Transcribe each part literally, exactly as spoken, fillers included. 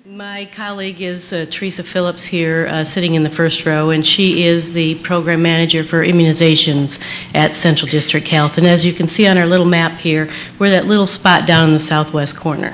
My colleague is uh, Teresa Phillips here, uh, sitting in the first row, and she is the program manager for immunizations at Central District Health. And as you can see on our little map here, we're that little spot down in the southwest corner.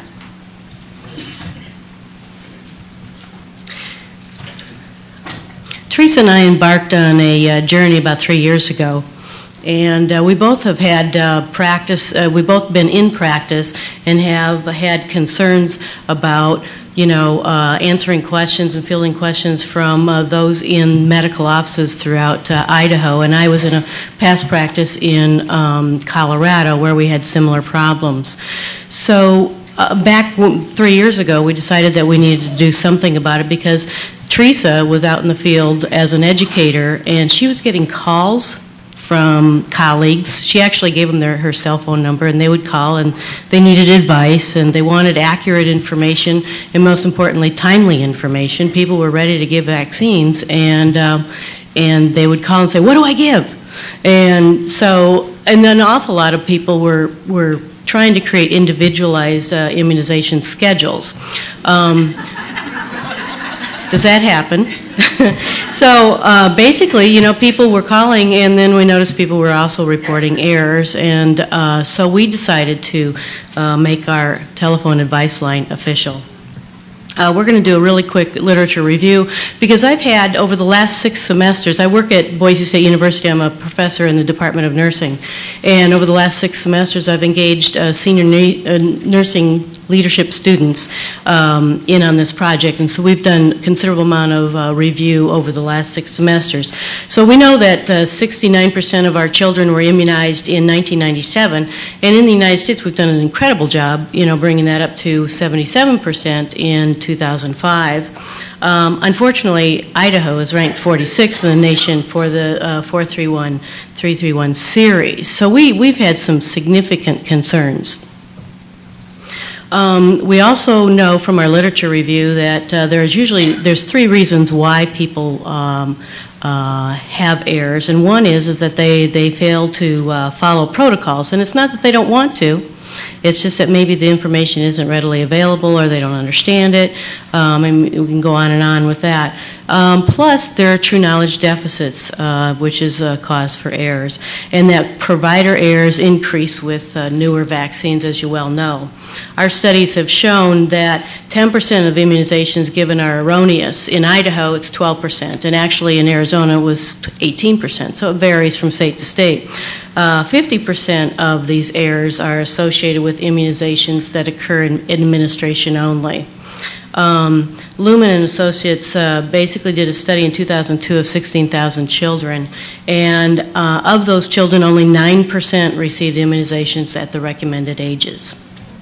Teresa and I embarked on a uh, journey about three years ago. And uh, we both have had uh, practice, uh, we've both been in practice and have had concerns about, you know, uh, answering questions and fielding questions from uh, those in medical offices throughout uh, Idaho. And I was in a past practice in um, Colorado where we had similar problems. So uh, back three years ago, we decided that we needed to do something about it because Teresa was out in the field as an educator and she was getting calls from colleagues. She actually gave them their, her cell phone number, and they would call and they needed advice and they wanted accurate information and, most importantly, timely information. People were ready to give vaccines, and um, and they would call and say, "What do I give?" And so, and then an awful lot of people were were trying to create individualized uh, immunization schedules. Um, does that happen? So uh, basically, you know, people were calling, and then we noticed people were also reporting errors, and uh, so we decided to uh, make our telephone advice line official. Uh, we're going to do a really quick literature review because I've had, over the last six semesters, I work at Boise State University. I'm a professor in the Department of Nursing, and over the last six semesters I've engaged uh, senior uh, nursing leadership students um, in on this project, and so we've done a considerable amount of uh, review over the last six semesters. So we know that sixty-nine percent uh, of our children were immunized in nineteen ninety-seven, and in the United States we've done an incredible job, you know, bringing that up to seventy-seven percent in two thousand five. Um, unfortunately, Idaho is ranked forty-sixth in the nation for the uh, four three one three three one series. So we, we've had some significant concerns. Um, we also know from our literature review that uh, there's usually there's three reasons why people um, uh, have errors, and one is is that they they fail to uh, follow protocols, and it's not that they don't want to. It's just that maybe the information isn't readily available or they don't understand it, um, and we can go on and on with that. Um, plus, there are true knowledge deficits, uh, which is a cause for errors, and that provider errors increase with uh, newer vaccines, as you well know. Our studies have shown that ten percent of immunizations given are erroneous. In Idaho, it's twelve percent, and actually in Arizona it was eighteen percent, so it varies from state to state. Uh, fifty percent of these errors are associated with immunizations that occur in administration only. Um, Lumen and Associates uh, basically did a study in two thousand two of sixteen thousand children, and uh, of those children, only nine percent received immunizations at the recommended ages.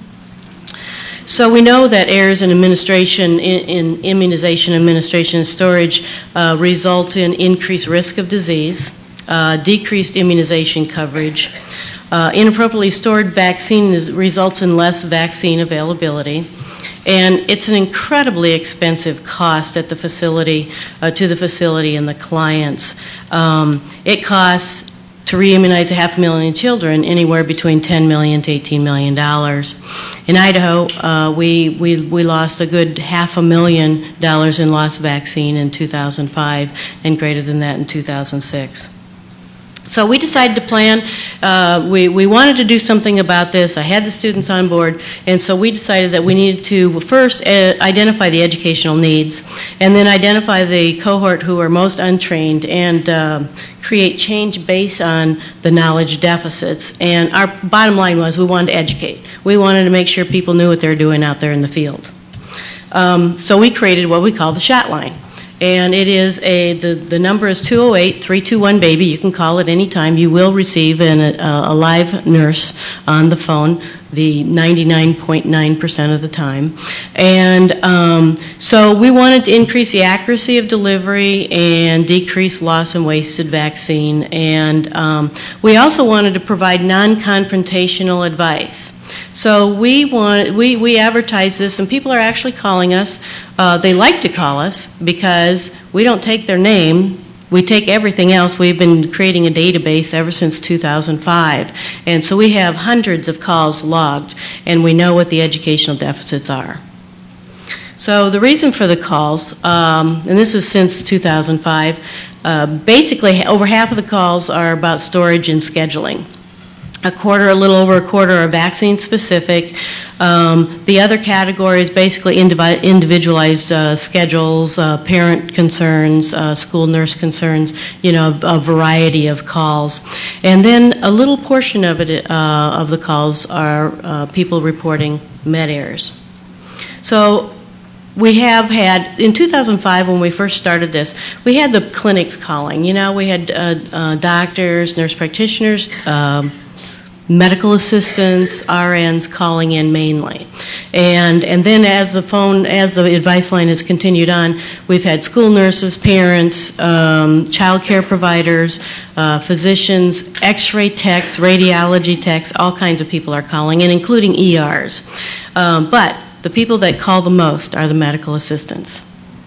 So we know that errors in administration, in, in immunization administration and storage uh, result in increased risk of disease, uh, decreased immunization coverage. Uh, inappropriately stored vaccine is, results in less vaccine availability. And it's an incredibly expensive cost at the facility, uh, to the facility and the clients. Um, it costs to re-immunize a half a million children anywhere between ten million to eighteen million dollars. In Idaho, uh, we, we, we lost a good half a million dollars in lost vaccine in two thousand five and greater than that in two thousand six. So we decided to plan, uh, we, we wanted to do something about this. I had the students on board, and so we decided that we needed to first uh, identify the educational needs, and then identify the cohort who are most untrained, and uh, create change based on the knowledge deficits. And our bottom line was we wanted to educate. We wanted to make sure people knew what they were doing out there in the field. Um, so we created what we call the shot line. And it is a, the, the number is two oh eight, three two one, BABY. You can call it any time. You will receive an, a, a live nurse on the phone, the ninety-nine point nine percent of the time. And um, so we wanted to increase the accuracy of delivery and decrease loss and wasted vaccine. And um, we also wanted to provide non-confrontational advice. So we want we, we advertise this, and people are actually calling us. Uh, they like to call us because we don't take their name. We take everything else. We've been creating a database ever since two thousand five. And so we have hundreds of calls logged, and we know what the educational deficits are. So the reason for the calls, um, and this is since two thousand five, uh, basically over half of the calls are about storage and scheduling. A quarter, a little over a quarter are vaccine specific. Um, the other category is basically indivi individualized uh, schedules, uh, parent concerns, uh, school nurse concerns, you know, a variety of calls. And then a little portion of it, uh, of the calls are uh, people reporting med errors. So we have had, in two thousand five when we first started this, we had the clinics calling. You know, we had uh, uh, doctors, nurse practitioners, um, medical assistants, R Ns calling in mainly. And, and then as the phone, as the advice line has continued on, we've had school nurses, parents, um, child care providers, uh, physicians, x-ray techs, radiology techs, all kinds of people are calling in, including E Rs. Um, but the people that call the most are the medical assistants.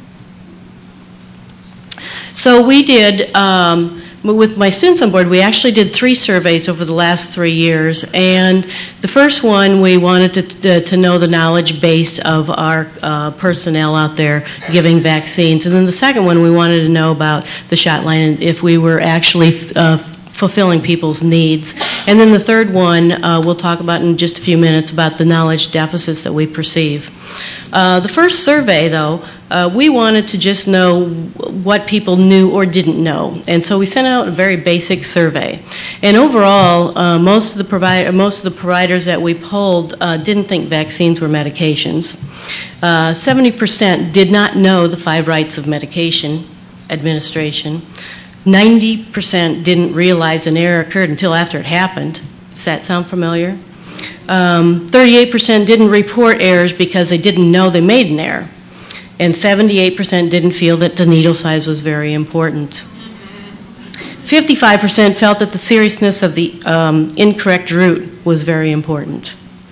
So we did, um, with my students on board, we actually did three surveys over the last three years. And the first one, we wanted to, to, to know the knowledge base of our uh, personnel out there giving vaccines. And then the second one, we wanted to know about the shot line and if we were actually uh, fulfilling people's needs. And then the third one, uh, we'll talk about in just a few minutes about the knowledge deficits that we perceive. Uh, the first survey, though, uh, we wanted to just know what people knew or didn't know, and so we sent out a very basic survey. And overall, uh, most of the provider, most of the providers that we polled uh, didn't think vaccines were medications. Uh, seventy percent did not know the five rights of medication administration. ninety percent didn't realize an error occurred until after it happened. Does that sound familiar? Um, thirty-eight percent didn't report errors because they didn't know they made an error. And seventy-eight percent didn't feel that the needle size was very important. fifty-five percent felt that the seriousness of the um, incorrect route was very important.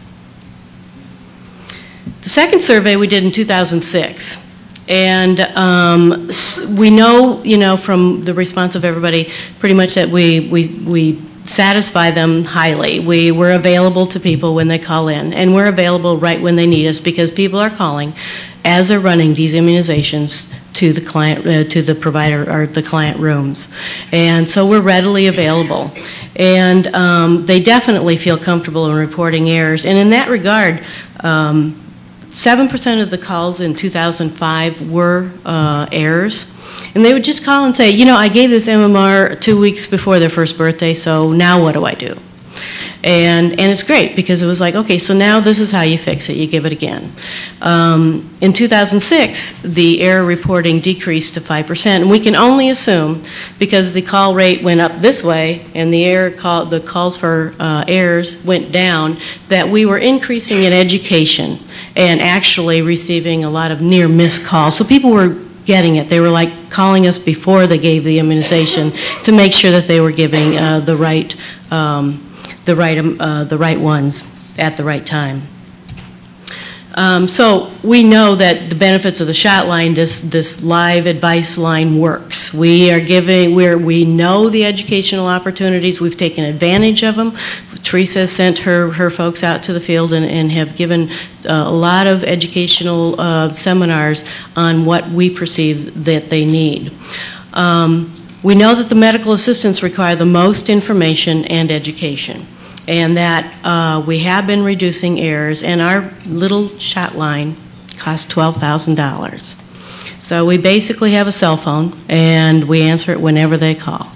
The second survey we did in two thousand six. And um, we know, you know, from the response of everybody, pretty much that we, we, we satisfy them highly. We, we're available to people when they call in, and we're available right when they need us because people are calling as they're running these immunizations to the client, uh, to the provider or the client rooms. And so we're readily available. And um, they definitely feel comfortable in reporting errors. And in that regard, um, seven percent of the calls in two thousand five were uh, errors. And they would just call and say, you know, I gave this M M R two weeks before their first birthday, so now what do I do? And, and it's great because it was like, okay, so now this is how you fix it. You give it again. Um, in two thousand six, the error reporting decreased to five percent. And we can only assume, because the call rate went up this way and the, error call, the calls for uh, errors went down, that we were increasing in education and actually receiving a lot of near-miss calls. So people were getting it. They were like calling us before they gave the immunization to make sure that they were giving uh, the right um, the right uh, the right ones at the right time. Um, so we know that the benefits of the shot line, this this live advice line works. We are giving, we're, we know the educational opportunities. We've taken advantage of them. Teresa has sent her, her folks out to the field and, and have given uh, a lot of educational uh, seminars on what we perceive that they need. Um, we know that the medical assistants require the most information and education, and that uh, we have been reducing errors, and our little shot line costs twelve thousand dollars. So we basically have a cell phone, and we answer it whenever they call.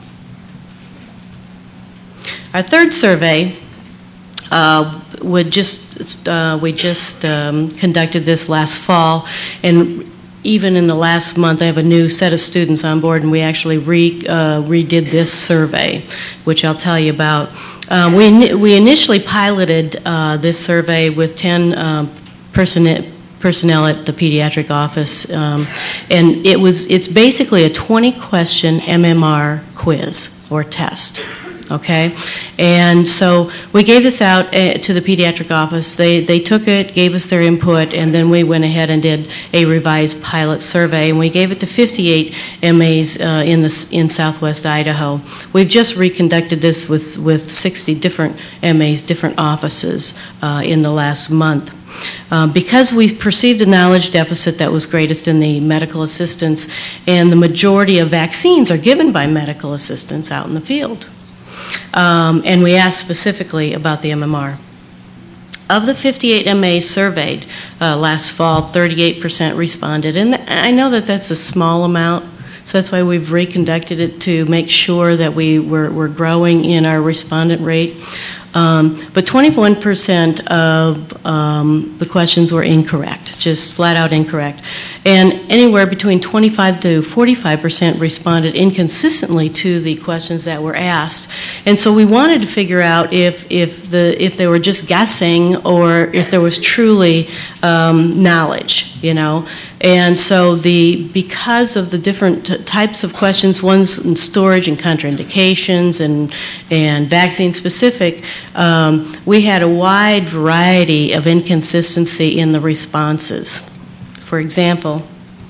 Our third survey, uh, would just, uh, we just um, conducted this last fall, and even in the last month, I have a new set of students on board, and we actually re, uh, redid this survey, which I'll tell you about. Um, we, we initially piloted uh, this survey with ten um, personnel, personnel at the pediatric office, um, and it was, it's basically a twenty question M M R quiz or test. okay? And so we gave this out uh, to the pediatric office. They, they took it, gave us their input, and then we went ahead and did a revised pilot survey, and we gave it to fifty-eight M As uh, in, the, in Southwest Idaho. We've just reconducted this with, with sixty different M As, different offices uh, in the last month. Uh, because we perceived a knowledge deficit that was greatest in the medical assistants, and the majority of vaccines are given by medical assistants out in the field. Um, and we asked specifically about the M M R. Of the fifty-eight M As surveyed uh, last fall, thirty-eight percent responded. And I know that that's a small amount, so that's why we've reconducted it to make sure that we were, we're growing in our respondent rate. Um, but twenty-one percent of um, the questions were incorrect, just flat out incorrect. And anywhere between twenty-five to forty-five percent responded inconsistently to the questions that were asked. And so we wanted to figure out if, if, the, if they were just guessing or if there was truly um, knowledge, you know. And so the, because of the different types of questions, one's in storage and contraindications and, and vaccine specific, um, we had a wide variety of inconsistency in the responses. For example,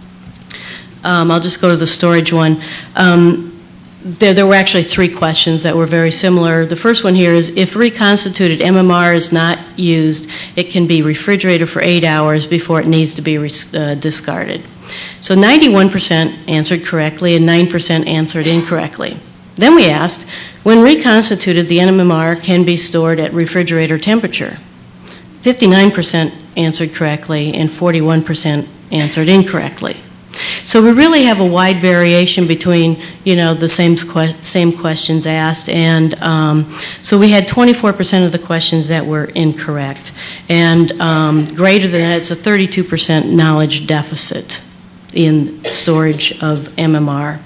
um, I'll just go to the storage one. Um, there, there were actually three questions that were very similar. The first one here is, if reconstituted M M R is not used, it can be refrigerated for eight hours before it needs to be uh, discarded. So ninety-one percent answered correctly and nine percent answered incorrectly. Then we asked, when reconstituted, the M M R can be stored at refrigerator temperature. fifty-nine percent answered correctly and forty-one percent answered incorrectly. So we really have a wide variation between, you know, the same, same questions asked, and um, so we had twenty-four percent of the questions that were incorrect. And um, greater than that, it's a thirty-two percent knowledge deficit in storage of M M R.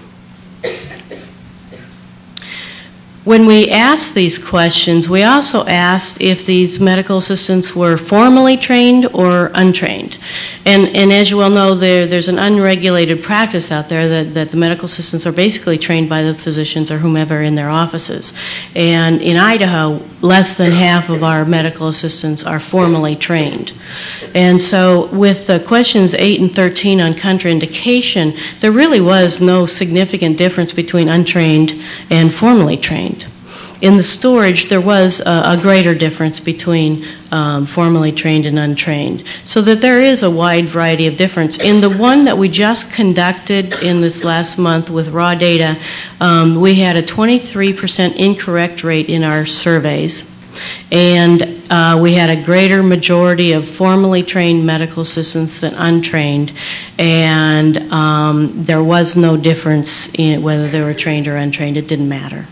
When we asked these questions, we also asked if these medical assistants were formally trained or untrained. And, and as you well know, there, there's an unregulated practice out there that, that the medical assistants are basically trained by the physicians or whomever in their offices. And in Idaho, less than half of our medical assistants are formally trained. And so with the questions eight and thirteen on contraindication, there really was no significant difference between untrained and formally trained. In the storage, there was a, a greater difference between um, formally trained and untrained, so that there is a wide variety of difference. In the one that we just conducted in this last month with raw data, um, we had a twenty-three percent incorrect rate in our surveys, and uh, we had a greater majority of formally trained medical assistants than untrained, and um, there was no difference in whether they were trained or untrained. It didn't matter.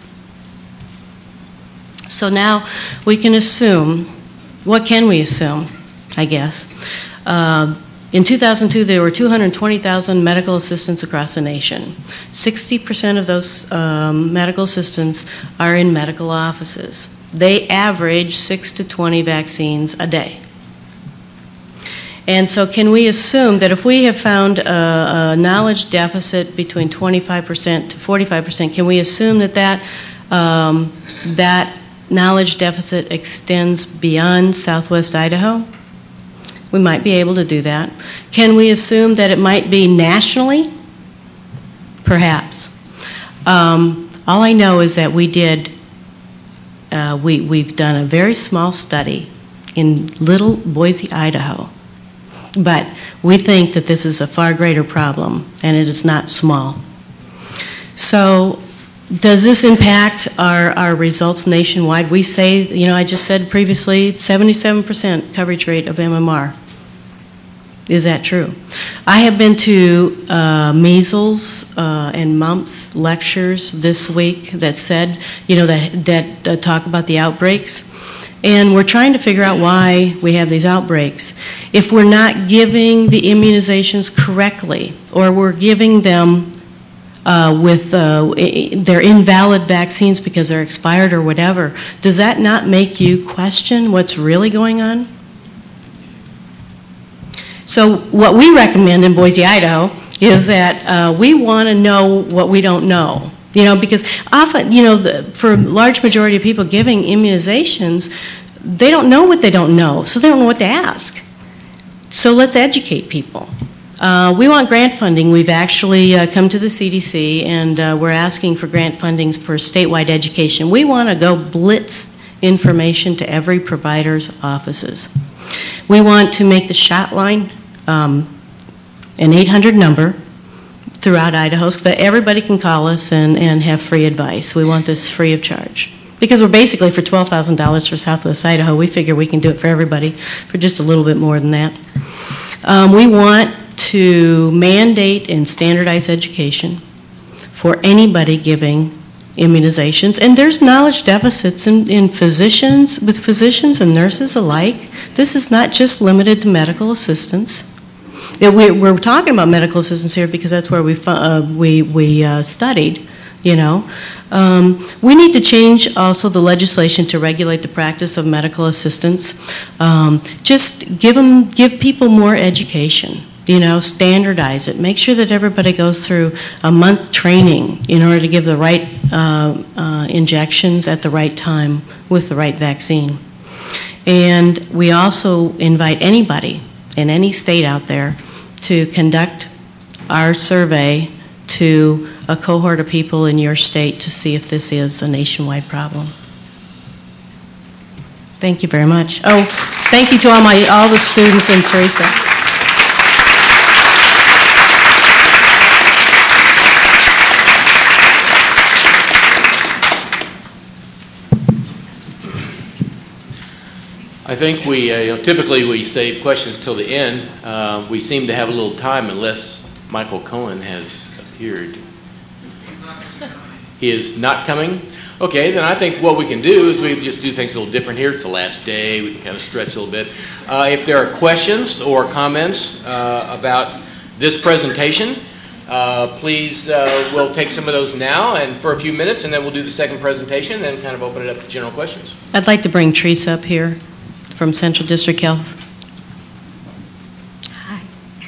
So now we can assume, what can we assume, I guess? Uh, in two thousand two, there were two hundred twenty thousand medical assistants across the nation. sixty percent of those um, medical assistants are in medical offices. They average six to twenty vaccines a day. And so can we assume that if we have found a, a knowledge deficit between twenty-five percent to forty-five percent, can we assume that that, um, that knowledge deficit extends beyond Southwest Idaho? We might be able to do that. Can we assume that it might be nationally? Perhaps. Um, all I know is that we did, uh, we, we've done a very small study in little Boise, Idaho. But we think that this is a far greater problem, and it is not small. So, does this impact our, our results nationwide? We say, you know, I just said previously, seventy-seven percent coverage rate of M M R. Is that true? I have been to uh, measles uh, and mumps lectures this week that said, you know, that, that uh, talk about the outbreaks. And we're trying to figure out why we have these outbreaks. If we're not giving the immunizations correctly, or we're giving them Uh, with uh, their invalid vaccines because they're expired or whatever, does that not make you question what's really going on? So what we recommend in Boise, Idaho is that uh, we want to know what we don't know. You know, because often, you know, the, for a large majority of people giving immunizations, they don't know what they don't know, so they don't know what to ask. So let's educate people. Uh, we want grant funding. We've actually uh, come to the C D C, and uh, we're asking for grant funding for statewide education. We want to go blitz information to every provider's offices. We want to make the shot line um, an eight hundred number throughout Idaho so that everybody can call us and, and have free advice. We want this free of charge. Because we're basically for twelve thousand dollars for Southwest Idaho, we figure we can do it for everybody for just a little bit more than that. Um, we want to mandate and standardize education for anybody giving immunizations. And there's knowledge deficits in, in physicians, with physicians and nurses alike. This is not just limited to medical assistants. It, we, we're talking about medical assistants here because that's where we, uh, we, we uh, studied, you know. Um, we need to change also the legislation to regulate the practice of medical assistants. Um, just give them, give people more education. You know, standardize it. Make sure that everybody goes through a month training in order to give the right uh, uh, injections at the right time with the right vaccine. And we also invite anybody in any state out there to conduct our survey to a cohort of people in your state to see if this is a nationwide problem. Thank you very much. Oh, thank you to all my all the students and Teresa. I think we, uh, you know, typically we save questions till the end. Uh, we seem to have a little time unless Michael Cohen has appeared. He is not coming? Okay, then I think what we can do is we just do things a little different here. It's the last day. We can kind of stretch a little bit. Uh, if there are questions or comments uh, about this presentation, uh, please, uh, we'll take some of those now and for a few minutes, and then we'll do the second presentation, then kind of open it up to general questions. I'd like to bring Teresa up here from Central District Health. Hi.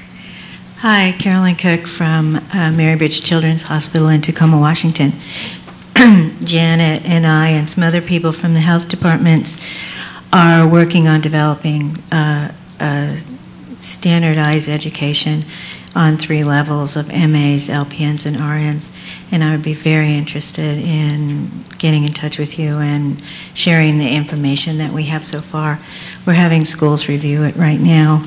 Hi, Carolyn Cook from uh, Marybridge Children's Hospital in Tacoma, Washington. Janet and I and some other people from the health departments are working on developing uh, a standardized education on three levels of M As, L P Ns, and R Ns. And I would be very interested in getting in touch with you and sharing the information that we have so far. We're having schools review it right now.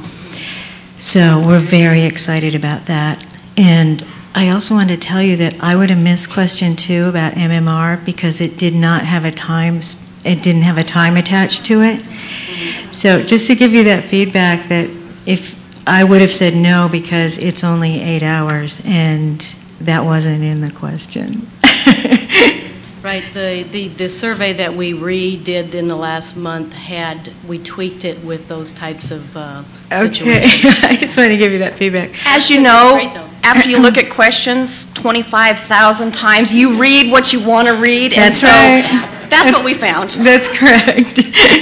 So we're very excited about that. And I also wanted to tell you that I would have missed question two about M M R because it did not have a time, it didn't have a time attached to it. So just to give you that feedback that if I would have said no because it's only eight hours and that wasn't in the question. Right, the, the, the survey that we redid in the last month had, we tweaked it with those types of uh, okay. situations. I just want to give you that feedback. As you know, after you look at questions twenty-five thousand times, you read what you want to read, and That's so right. that's, That's what we found. That's correct.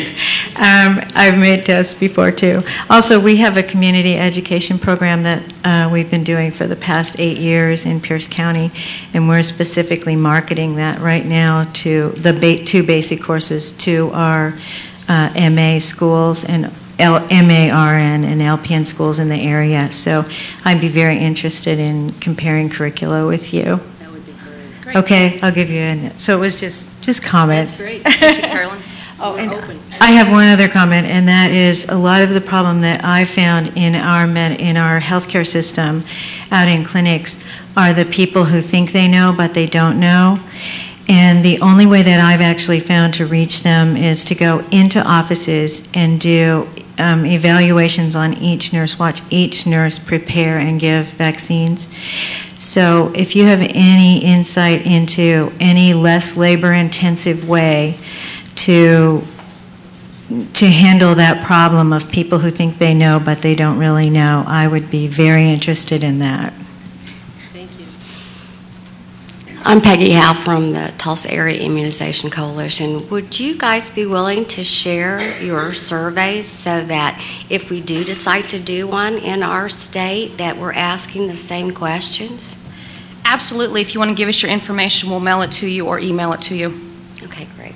um, I've made tests before, too. Also, we have a community education program that uh, we've been doing for the past eight years in Pierce County, and we're specifically marketing that right now to the ba- two basic courses to our uh, M A schools and L- M A R N and L P N schools in the area. So I'd be very interested in comparing curricula with you. That would be great. Great. Okay, I'll give you a, so it was just, just comments. That's great. Thank you, Carolyn. Oh, and open. I have one other comment, and that is a lot of the problem that I found in our med, in our healthcare system out in clinics are the people who think they know but they don't know. And the only way that I've actually found to reach them is to go into offices and do um, evaluations on each nurse, watch each nurse prepare and give vaccines. So if you have any insight into any less labor-intensive way to to handle that problem of people who think they know but they don't really know, I would be very interested in that. Thank you. I'm Peggy Howe from the Tulsa Area Immunization Coalition. Would you guys be willing to share your surveys so that if we do decide to do one in our state that we're asking the same questions? Absolutely. If you want to give us your information, we'll mail it to you or email it to you. Okay, great.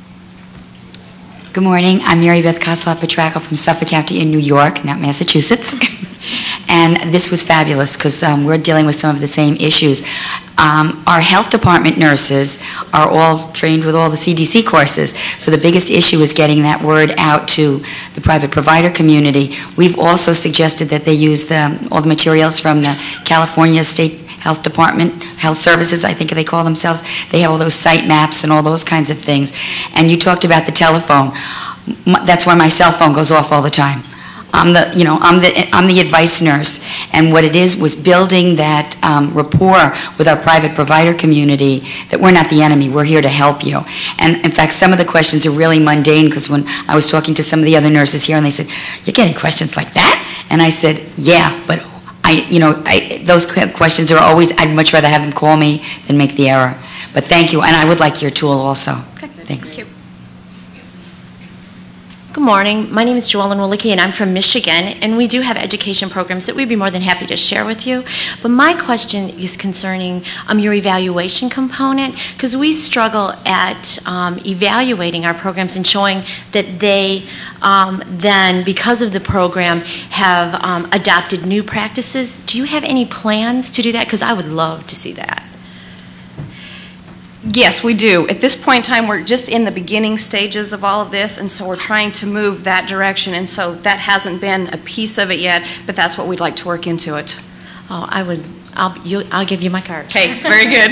Good morning. I'm Mary Beth Koslov-Petracco from Suffolk County in New York, not Massachusetts. And this was fabulous because um, we're dealing with some of the same issues. Um, our health department nurses are all trained with all the C D C courses, so the biggest issue is getting that word out to the private provider community. We've also suggested that they use the, all the materials from the California State Health Department, Health Services, I think they call themselves. They have all those site maps and all those kinds of things. And you talked about the telephone. M- That's why my cell phone goes off all the time. I'm the, you know, I'm the, I'm the advice nurse, and what it is was building that um, rapport with our private provider community that we're not the enemy, we're here to help you. And in fact, some of the questions are really mundane because when I was talking to some of the other nurses here, and they said, "You're getting questions like that?" And I said, "Yeah, but I, you know, I, those questions are always. I'd much rather have them call me than make the error." But thank you, and I would like your tool also. Okay. Thanks. Thank you. Good morning. My name is Joellen Willicke, and I'm from Michigan, and we do have education programs that we'd be more than happy to share with you. But my question is concerning um, your evaluation component, because we struggle at um, evaluating our programs and showing that they um, then, because of the program, have um, adopted new practices. Do you have any plans to do that? Because I would love to see that. Yes, we do. At this point in time, we're just in the beginning stages of all of this, and so we're trying to move that direction, and so that hasn't been a piece of it yet, but that's what we'd like to work into it. Oh, I would. I'll. You, I'll give you my card. Okay, very good.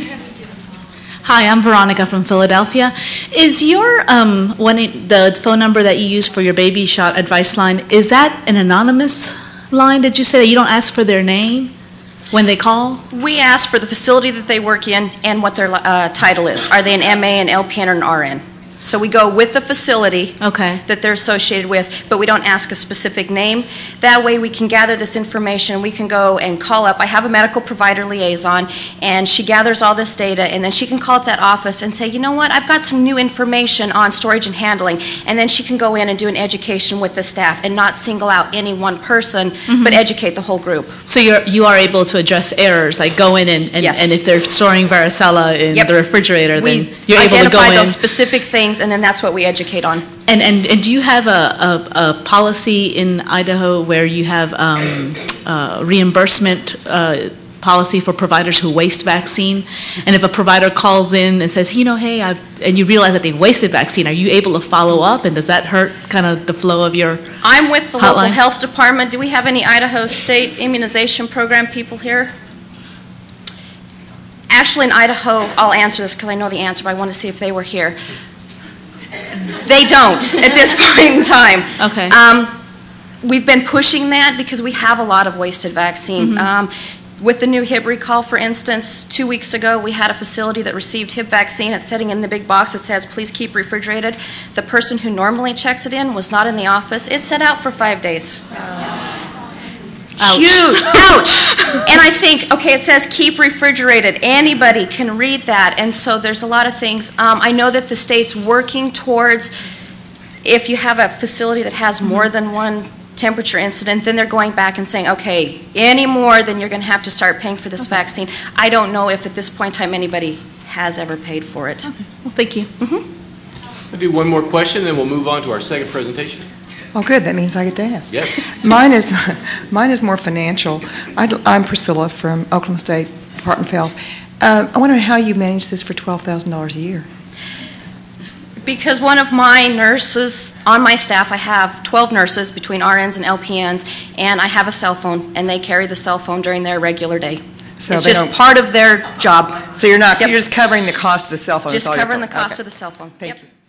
Hi, I'm Veronica from Philadelphia. Is your um, when it, the phone number that you use for your baby shot advice line, is that an anonymous line? Did you say that you don't ask for their name when they call? We ask for the facility that they work in and what their uh, title is. Are they an M A, an L P N, or an R N? So we go with the facility Okay. that they're associated with, but we don't ask a specific name. That way we can gather this information. We can go and call up. I have a medical provider liaison, and she gathers all this data, and then she can call up that office and say, you know what, I've got some new information on storage and handling, and then she can go in and do an education with the staff and not single out any one person, Mm-hmm. but educate the whole group. So you're you are able to address errors, like go in and and, Yes. and if they're storing varicella in Yep. the refrigerator, We then you're able to identify go in. those specific things, and then that's what we educate on. And, and, and do you have a, a, a policy in Idaho where you have um, uh, reimbursement uh, policy for providers who waste vaccine? And if a provider calls in and says, you know, hey, I've, and you realize that they've wasted vaccine, are you able to follow up? And does that hurt kind of the flow of your I'm with the local hotline? health department. Do we have any Idaho State immunization program people here? Actually, in Idaho, I'll answer this because I know the answer, but I want to see if they were here. They don't at this point in time. Okay. Um, we've been pushing that because we have a lot of wasted vaccine. Mm-hmm. Um, with the new Hib recall, for instance, two weeks ago, we had a facility that received Hib vaccine. It's sitting in the big box that says, please keep refrigerated. The person who normally checks it in was not in the office. It sat out for five days. Ouch. Huge, ouch. And I think, okay, it says keep refrigerated. Anybody can read that, and so there's a lot of things. Um, I know that the state's working towards, if you have a facility that has more than one temperature incident, then they're going back and saying, okay, any more, then you're going to have to start paying for this Okay. vaccine. I don't know if at this point in time anybody has ever paid for it. Okay. Well, thank you. We'll do one more question, then we'll move on to our second presentation. Oh, good. That means I get to ask. Yes. Mine is, mine is more financial. I'd- I'm Priscilla from Oklahoma State Department of Health. Uh, I want to know how you manage this for twelve thousand dollars a year. Because one of my nurses, on my staff, I have twelve nurses between R Ns and L P Ns, and I have a cell phone, and they carry the cell phone during their regular day. So It's they just don't- part of their job. So you're not, Yep. you're just covering the cost of the cell phone. is Just all you're covering the covering. cost Okay. of the cell phone. Thank Yep. you.